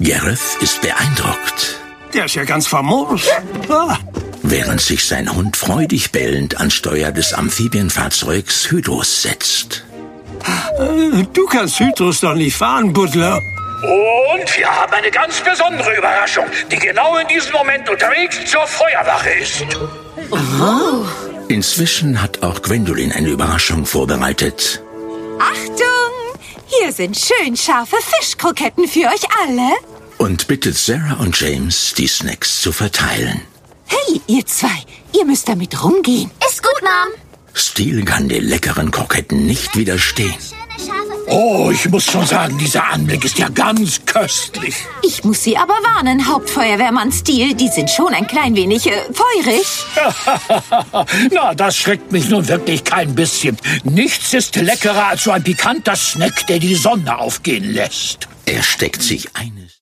Gareth ist beeindruckt, Der ist ja ganz famos. Ah. während sich sein Hund freudig bellend an Steuer des Amphibienfahrzeugs Hydrus setzt. Du kannst Hydrus doch nicht fahren, Butler. Und wir haben eine ganz besondere Überraschung, die genau in diesem Moment unterwegs zur Feuerwache ist. Inzwischen hat auch Gwendolyn eine Überraschung vorbereitet. Achtung! Hier sind schön scharfe Fischkroketten für euch alle. Und bittet Sarah und James, die Snacks zu verteilen. Hey, ihr zwei, ihr müsst damit rumgehen. Ist gut, Mom. Steele kann den leckeren Kroketten nicht widerstehen. Schöne, scharfe Fische. Oh, ich muss schon sagen, dieser Anblick ist ja ganz köstlich. Ich muss Sie aber warnen, Hauptfeuerwehrmann Steele. Die sind schon ein klein wenig feurig. Na, das schreckt mich nun wirklich kein bisschen. Nichts ist leckerer als so ein pikanter Snack, der die Sonne aufgehen lässt. Er steckt sich eines